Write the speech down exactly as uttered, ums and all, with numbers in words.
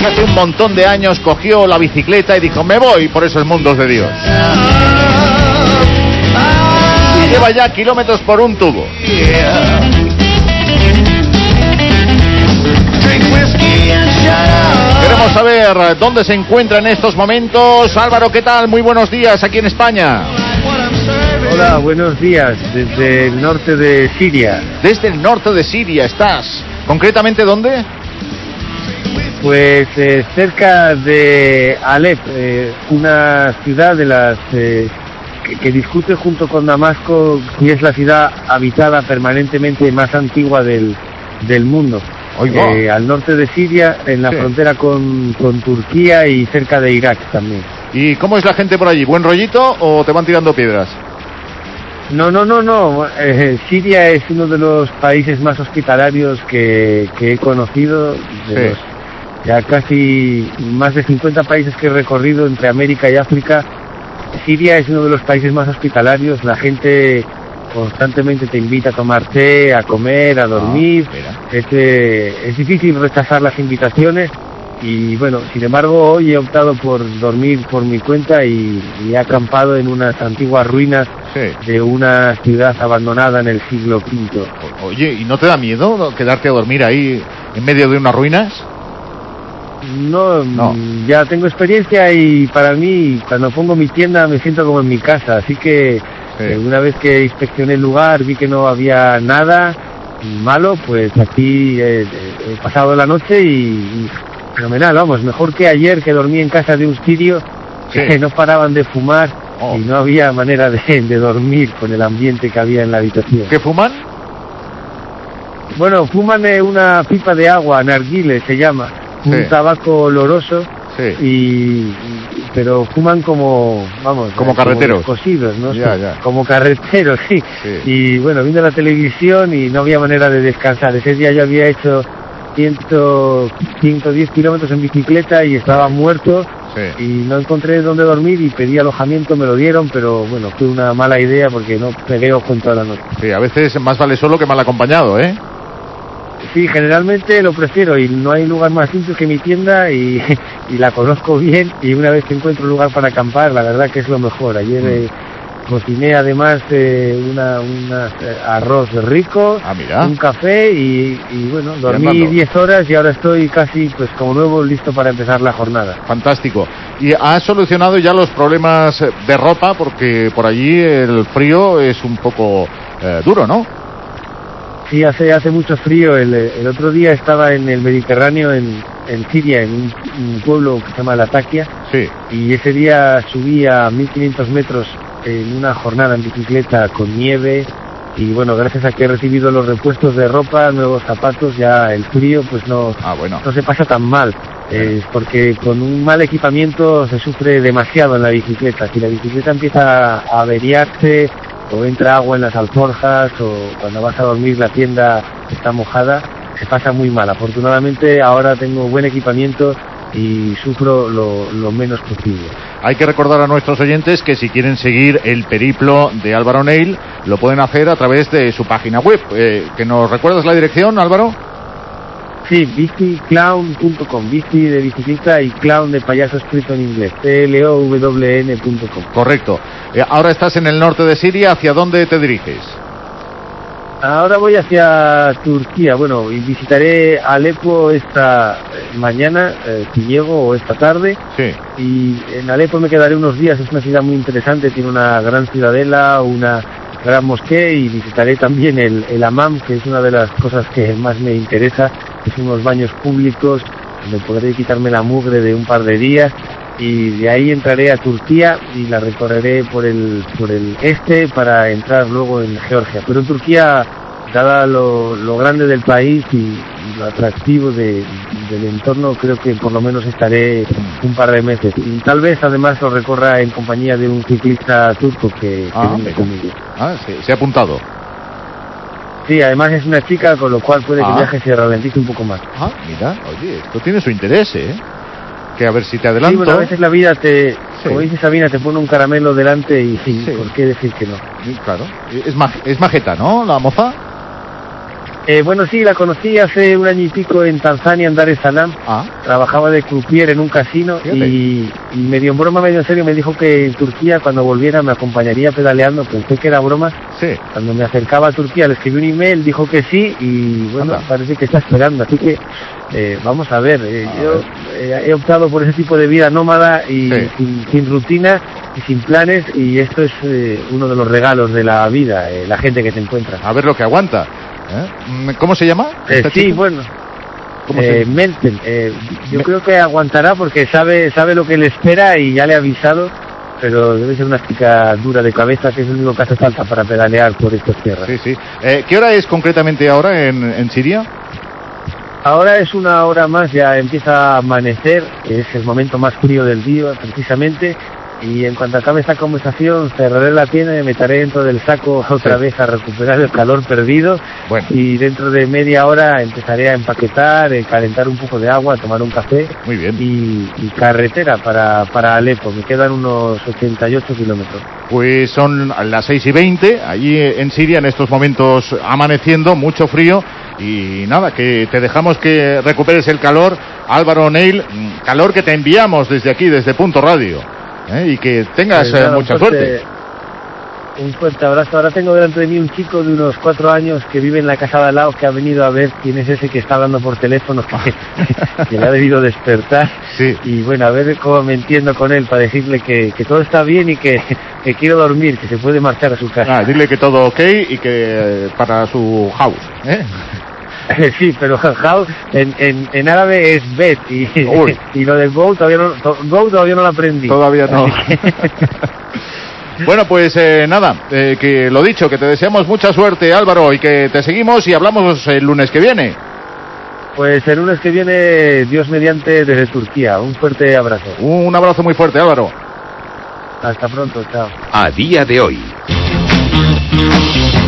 que hace un montón de años cogió la bicicleta y dijo, me voy, por eso el mundo es de Dios. Y lleva ya kilómetros por un tubo. Queremos saber dónde se encuentra en estos momentos. Álvaro, ¿qué tal? Muy buenos días aquí en España. Hola, buenos días, desde el norte de Siria. Desde el norte de Siria estás. ¿Concretamente dónde? Pues eh, cerca de Alep, eh, una ciudad de las eh, que, que discute junto con Damasco y es la ciudad habitada permanentemente más antigua del, del mundo. Eh, al norte de Siria, en la sí. frontera con, con Turquía y cerca de Irak también. ¿Y cómo es la gente por allí? ¿Buen rollito o te van tirando piedras? No, no, no, no. Eh, Siria es uno de los países más hospitalarios que, que he conocido. De sí. los, ya casi más de cincuenta países que he recorrido entre América y África. Siria es uno de los países más hospitalarios. La gente constantemente te invita a tomar té, a comer, a dormir. Ah, es, eh, es difícil rechazar las invitaciones. Y bueno, sin embargo, hoy he optado por dormir por mi cuenta y, y he acampado en unas antiguas ruinas sí. de una ciudad abandonada en el siglo quinto. Oye, ¿y no te da miedo quedarte a dormir ahí en medio de unas ruinas? No, no, ya tengo experiencia y para mí, cuando pongo mi tienda, me siento como en mi casa. Así que sí. eh, una vez que inspeccioné el lugar, vi que no había nada malo, pues aquí eh, he pasado la noche y... y fenomenal, vamos, mejor que ayer que dormí en casa de un sirio que sí. no paraban de fumar oh. y no había manera de, de dormir con el ambiente que había en la habitación. ¿Qué fuman? Bueno, fuman eh, una pipa de agua, narguile se llama, sí. un tabaco oloroso, sí. y, pero fuman como, vamos, como eh, carreteros, como cosidos, ¿no? Ya, sí, ya. Como carreteros, sí. sí. Y bueno, viendo la televisión y no había manera de descansar. Ese día yo había hecho ciento diez kilómetros en bicicleta y estaba muerto sí. y no encontré dónde dormir y pedí alojamiento, me lo dieron, pero bueno, fue una mala idea porque no pegué ojo en toda la noche. Sí, a veces más vale solo que mal acompañado, ¿eh? Sí, generalmente lo prefiero y no hay lugar más limpio que mi tienda y, y la conozco bien y una vez que encuentro un lugar para acampar, la verdad que es lo mejor. Ayer mm. eh, cociné además eh, una, una eh, arroz rico, ah, mira. un café y, y bueno, dormí diez horas y ahora estoy casi pues como nuevo, listo para empezar la jornada. Fantástico. ¿Y has solucionado ya los problemas de ropa? Porque por allí el frío es un poco eh, duro, ¿no? Sí, hace, hace mucho frío. El, el otro día estaba en el Mediterráneo, en, en Siria, en un, un pueblo que se llama Latakia, sí. y ese día subí a mil quinientos metros en una jornada en bicicleta con nieve y bueno, gracias a que he recibido los repuestos de ropa, nuevos zapatos, ya el frío pues no, ah, bueno. no se pasa tan mal, bueno. eh, porque con un mal equipamiento se sufre demasiado en la bicicleta. Si la bicicleta empieza a averiarse o entra agua en las alforjas o cuando vas a dormir la tienda está mojada, se pasa muy mal. Afortunadamente ahora tengo buen equipamiento y sufro lo, lo menos posible. Hay que recordar a nuestros oyentes que si quieren seguir el periplo de Álvaro Neil, lo pueden hacer a través de su página web. Eh, ¿que nos recuerdas la dirección, Álvaro? Sí, biciclown punto com, bici de bicicleta y clown de payaso escrito en inglés, C L O W N punto com. Correcto. Eh, ahora estás en el norte de Siria, ¿hacia dónde te diriges? Ahora voy hacia Turquía. Bueno, y visitaré Alepo esta mañana, eh, si llego, o esta tarde. Sí. Y en Alepo me quedaré unos días. Es una ciudad muy interesante, tiene una gran ciudadela, una gran mosquea, y visitaré también el, el hammam, que es una de las cosas que más me interesa. Es unos baños públicos donde podré quitarme la mugre de un par de días. Y de ahí entraré a Turquía y la recorreré por el por el este para entrar luego en Georgia. Pero en Turquía, dada lo, lo grande del país y, y lo atractivo de, del entorno, creo que por lo menos estaré un par de meses. Y tal vez además lo recorra en compañía de un ciclista turco que, ah, que viene conmigo. Ah, sí, se ha apuntado. Sí, además es una chica, con lo cual puede que ah. el viaje se ralentice un poco más. Ah, mira, oye, esto tiene su interés, ¿eh? Que a ver si te adelanto. Sí, bueno, a veces la vida te, sí. como dice Sabina, te pone un caramelo delante y sí. ¿por qué decir que no? Sí, claro. Es, maj, es majeta, ¿no? La moza. Eh, bueno, sí, la conocí hace un año y pico en Tanzania, en Dar es Salaam. Ah. Trabajaba de croupier en un casino y, y medio en broma, medio en serio, me dijo que en Turquía, cuando volviera, me acompañaría pedaleando. Pensé que era broma. Sí. Cuando me acercaba a Turquía, le escribí un email, dijo que sí y, bueno, Anda. Parece que está esperando. Así que eh, vamos a ver. Eh, a yo ver. Eh, he optado por ese tipo de vida nómada y sí. sin, sin rutina y sin planes, y esto es eh, uno de los regalos de la vida, eh, la gente que te encuentra. A ver lo que aguanta. ¿Eh? ¿Cómo se llama? Eh, sí, chico? bueno, eh, Melton. Eh, yo Me... creo que aguantará porque sabe sabe lo que le espera y ya le ha avisado, pero debe ser una chica dura de cabeza, que es el único que hace falta para pedalear por estas tierras. Sí, sí. Eh, ¿Qué hora es concretamente ahora en, en Siria? Ahora es una hora más, ya empieza a amanecer, que es el momento más frío del día precisamente. Y en cuanto acabe esta conversación, cerraré la tienda y me meteré dentro del saco otra sí. vez a recuperar el calor perdido. Bueno. Y dentro de media hora empezaré a empaquetar, eh, calentar un poco de agua, tomar un café. Muy bien. Y, y carretera para, para Alepo. Me quedan unos ochenta y ocho kilómetros. Pues son las seis y veinte, allí en Siria, en estos momentos amaneciendo, mucho frío. Y nada, que te dejamos que recuperes el calor, Álvaro O'Neill, calor que te enviamos desde aquí, desde Punto Radio. ¿Eh? Y que tengas pues nada, eh, mucha fuerte, suerte. Un fuerte abrazo. Ahora tengo delante de mí un chico de unos cuatro años que vive en la casa de al lado, que ha venido a ver quién es ese que está hablando por teléfono, que, que le ha debido despertar. Sí. Y bueno, a ver cómo me entiendo con él para decirle que, que todo está bien y que, que quiero dormir, que se puede marchar a su casa. Ah, dile que todo ok y que para su house, ¿eh? Sí, pero house en, en, en árabe es bet y, y lo del go todavía no to, go todavía no lo aprendí. Todavía no. Bueno, pues eh, nada, eh, que lo dicho, que te deseamos mucha suerte, Álvaro, y que te seguimos y hablamos el lunes que viene. Pues el lunes que viene, Dios mediante, desde Turquía. Un fuerte abrazo. Un abrazo muy fuerte, Álvaro. Hasta pronto, chao. A día de hoy.